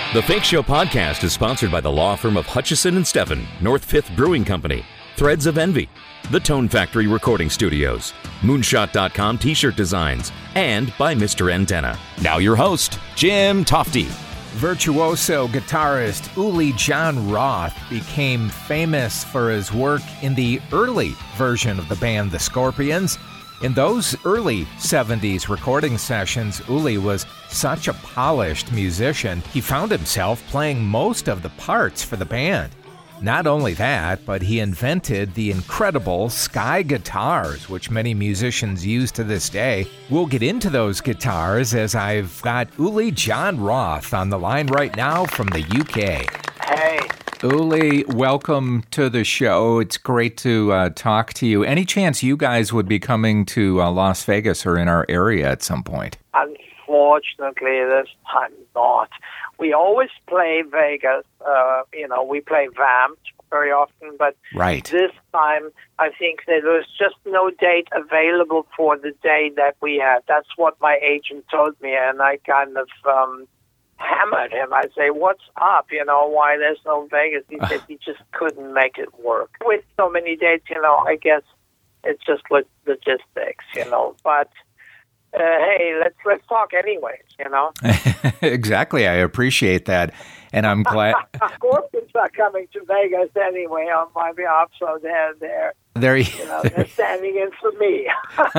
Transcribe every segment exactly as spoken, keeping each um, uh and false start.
The Fake Show podcast is sponsored by the law firm of Hutchison and Steffen, North Fifth Brewing Company, Threads of Envy, The Tone Factory Recording Studios, Moonshot dot com T-shirt designs, and by Mister Antenna. Now your host, Jim Tofte. Virtuoso guitarist Uli Jon Roth became famous for his work in the early version of the band The Scorpions. In those early seventies recording sessions, Uli was such a polished musician, he found himself playing most of the parts for the band. Not only that, but he invented the incredible Sky guitars, which many musicians use to this day. We'll get into those guitars as I've got Uli Jon Roth on the line right now from the U K. Hey. Uli, welcome to the show. It's great to uh, talk to you. Any chance you guys would be coming to uh, Las Vegas or in our area at some point? Unfortunately, this time not. We always play Vegas. Uh, you know, we play Vamped very often, but right. This time I think that there was just no date available for the day that we had. That's what my agent told me, and I kind of um, hammered him. I say, "What's up? You know, why there's no Vegas?" He said he just couldn't make it work. With so many dates, you know, I guess it's just lo- logistics, you know, but. Uh, hey, let's let's talk anyways, you know? Exactly. I appreciate that. And I'm glad... Scorpions are coming to Vegas anyway on my behalf, so they're, they're, there you know, they're standing in for me.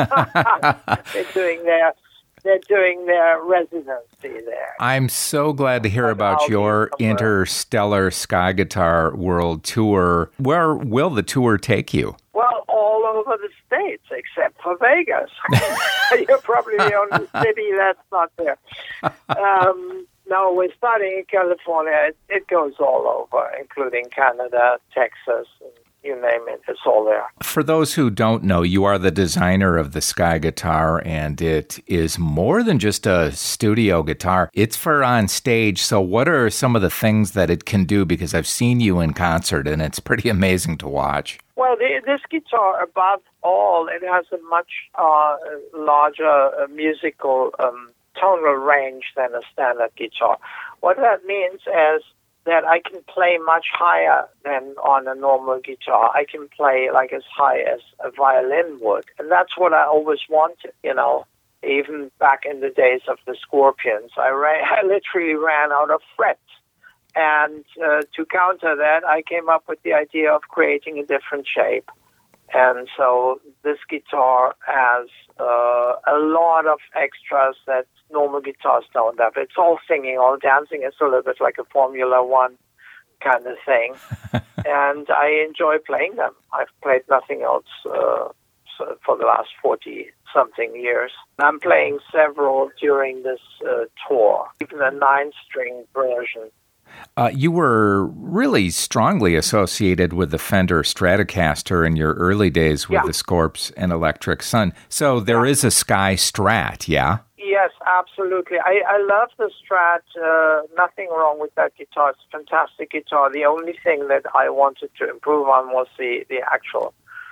they're doing their... They're doing their residency there. I'm so glad to hear but about I'll your interstellar Sky Guitar World Tour. Where will the tour take you? Well, all over the States, except for Vegas. You're probably the only city that's not there. Um, no, we're starting in California. It, it goes all over, including Canada, Texas, and you name it, it's all there. For those who don't know, you are the designer of the Sky guitar, and it is more than just a studio guitar. It's for on stage. So what are some of the things that it can do? Because I've seen you in concert, and it's pretty amazing to watch. Well, the, this guitar, above all, it has a much uh, larger uh, musical um, tonal range than a standard guitar. What that means is that I can play much higher than on a normal guitar. I can play like as high as a violin would. And that's what I always wanted, you know, even back in the days of the Scorpions. I, ran, I literally ran out of frets. And uh, to counter that, I came up with the idea of creating a different shape. And so this guitar has uh, a lot of extras that normal guitars don't have. It's all singing, all dancing. It's a little bit like a Formula One kind of thing. And I enjoy playing them. I've played nothing else uh, for the last forty-something years. I'm playing several during this uh, tour, even a nine-string version. Uh, you were really strongly associated with the Fender Stratocaster in your early days with yeah. the Scorps and Electric Sun. So there yeah. is a Sky Strat, yeah? Yes, absolutely. I, I love the Strat. Uh, nothing wrong with that guitar. It's a fantastic guitar. The only thing that I wanted to improve on was the, the actual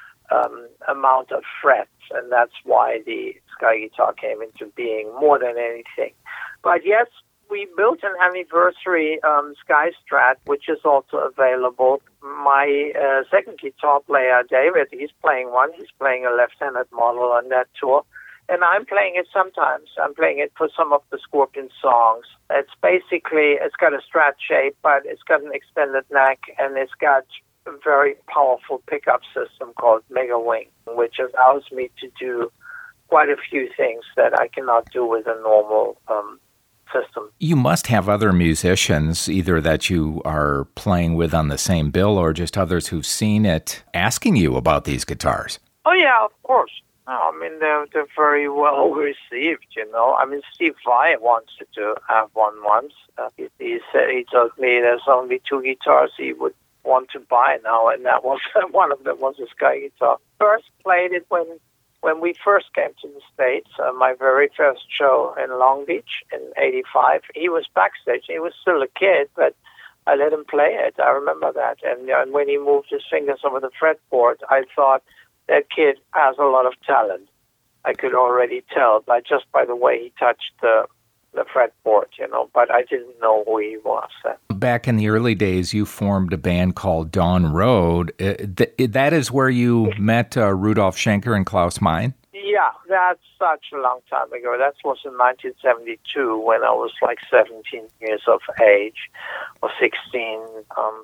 um, amount of frets, and that's why the Sky guitar came into being more than anything. But yes, we built an anniversary um, Sky Strat, which is also available. My uh, second guitar player, David, he's playing one. He's playing a left-handed model on that tour. And I'm playing it sometimes. I'm playing it for some of the Scorpion songs. It's basically, it's got a Strat shape, but it's got an extended neck, and it's got a very powerful pickup system called Mega Wing, which allows me to do quite a few things that I cannot do with a normal um system. You must have other musicians, either that you are playing with on the same bill or just others who've seen it, asking you about these guitars. Oh, yeah, of course. No, I mean, they're, they're very well received, you know. I mean, Steve Vai wanted to have one once. Uh, he, he said, he told me there's only two guitars he would want to buy now, and that was one of them was a Sky guitar. First played it when When we first came to the States, uh, my very first show in Long Beach in eighty-five, he was backstage. He was still a kid, but I let him play it. I remember that. And, uh, and when he moved his fingers over the fretboard, I thought, that kid has a lot of talent. I could already tell by just by the way he touched the the fretboard, you know, but I didn't know who he was then. Back in the early days, you formed a band called Dawn Road. Uh, th- that is where you met uh, Rudolf Schenker and Klaus Meine? Yeah, that's such a long time ago. That was in nineteen seventy-two when I was like seventeen years of age, or sixteen. Um,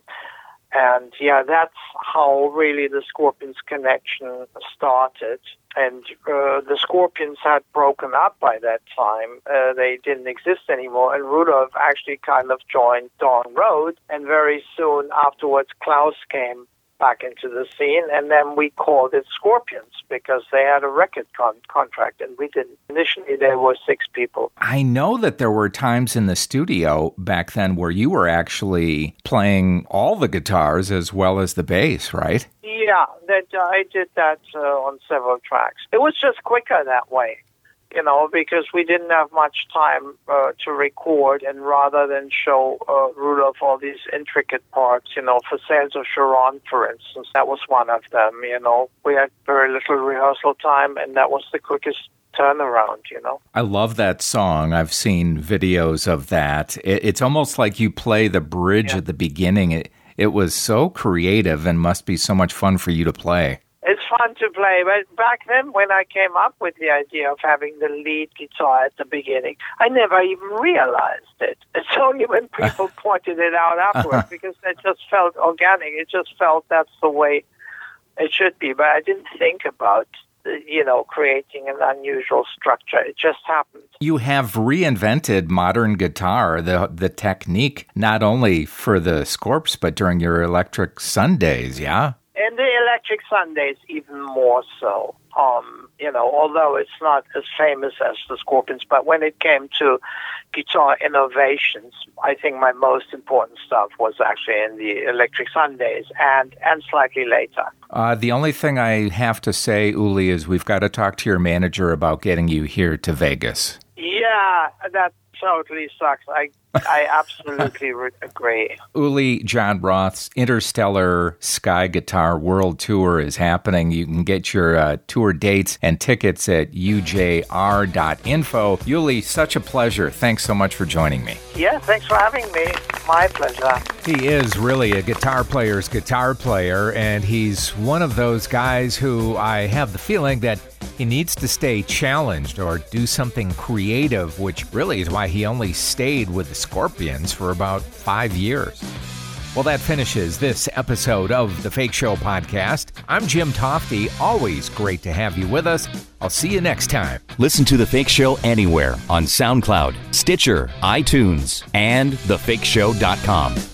and yeah, that's how really the Scorpions connection started. And uh, the Scorpions had broken up by that time. Uh, they didn't exist anymore. And Rudolf actually kind of joined Dawn Road. And very soon afterwards, Klaus came back into the scene, and then we called it Scorpions because they had a record con- contract, and we didn't. Initially, there were six people. I know that there were times in the studio back then where you were actually playing all the guitars as well as the bass, right? Yeah, that uh, I did that uh, on several tracks. It was just quicker that way, you know, because we didn't have much time uh, to record, and rather than show uh, Rudolf all these intricate parts, you know, for Sails of Charon, for instance, that was one of them, you know. We had very little rehearsal time, and that was the quickest turnaround, you know. I love that song. I've seen videos of that. It, it's almost like you play the bridge yeah. at the beginning. It, it was so creative and must be so much fun for you to play. It's fun to play, but back then when I came up with the idea of having the lead guitar at the beginning, I never even realized it. It's only when people pointed it out afterwards, because it just felt organic. It just felt that's the way it should be, but I didn't think about, you know, creating an unusual structure. It just happened. You have reinvented modern guitar, the the technique, not only for the Scorps, but during your Electric Sundays, yeah? And the Electric Sundays even more so, um, you know, although it's not as famous as the Scorpions. But when it came to guitar innovations, I think my most important stuff was actually in the Electric Sundays and, and slightly later. Uh, the only thing I have to say, Uli, is we've got to talk to your manager about getting you here to Vegas. Yeah, that totally sucks. I I absolutely re- agree. Uli Jon Roth's Interstellar Sky Guitar World Tour is happening. You can get your uh, tour dates and tickets at U J R dot info. Uli, such a pleasure. Thanks so much for joining me. Yeah, thanks for having me. My pleasure. He is really a guitar player's guitar player, and he's one of those guys who I have the feeling that he needs to stay challenged or do something creative, which really is why he only stayed with the Scorpions for about five years. Well, that finishes this episode of the Fake Show podcast. I'm Jim Tofte. Always great to have you with us. I'll see you next time. Listen to The Fake Show anywhere on SoundCloud, Stitcher, iTunes, and the fake show dot com.